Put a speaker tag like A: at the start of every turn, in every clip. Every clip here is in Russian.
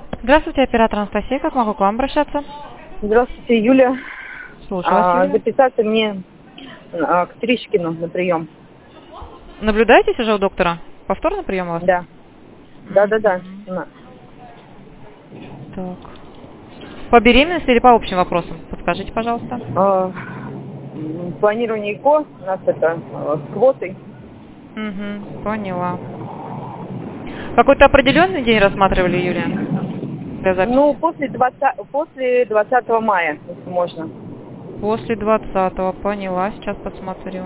A: Здравствуйте, оператор Анастасия. Как могу к вам обращаться?
B: Здравствуйте, Юля.
A: Слушаю вас, Юлия.
B: Записаться мне к Тришкину на прием.
A: Наблюдаетесь уже у доктора? Повторный прием у вас?
B: Да. Да.
A: Так. По беременности или по общим вопросам? Подскажите, пожалуйста.
B: Планирование ЭКО у нас это с квотой.
A: Угу, поняла. Какой-то определенный день рассматривали, Юлия? Для записи?
B: Ну, после 20 мая, если можно.
A: После 20-го, поняла. Сейчас посмотрю.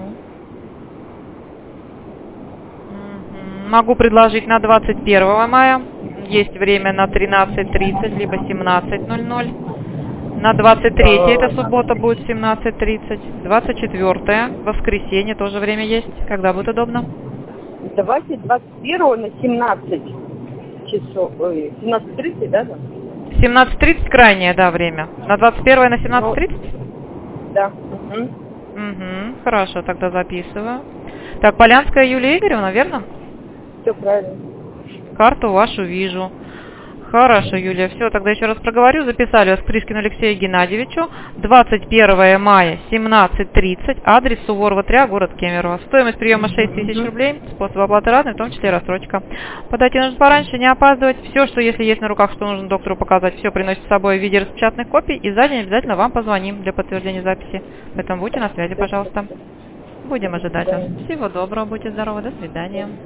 A: Могу предложить на 21 мая. Есть время на 13:30, либо 17:00. На 23 это суббота будет 17:30. 24 воскресенье тоже время есть. Когда будет удобно?
B: Давайте 21 на 17 часов. 17:30, да?
A: 17:30 крайнее, да, время. На 21 на 17:30?
B: Да.
A: Угу, хорошо, тогда записываю. Так, Полянская Юлия Игоревна, верно?
B: Все правильно.
A: Карту вашу вижу. Хорошо, Юлия, все, тогда еще раз проговорю. Записали вас к Тришкину Алексею Геннадьевичу. 21 мая, 17:30. Адрес Суворова 3, город Кемерово. Стоимость приема 6000 рублей. Способ оплаты разный, в том числе и рассрочка. Подойти нужно пораньше, не опаздывать. Все, что если есть на руках, что нужно доктору показать, все приносит с собой в виде распечатанных копий. И за день обязательно вам позвоним для подтверждения записи. Поэтому будьте на связи, пожалуйста. Будем ожидать вас. Всего доброго, будьте здоровы, до свидания.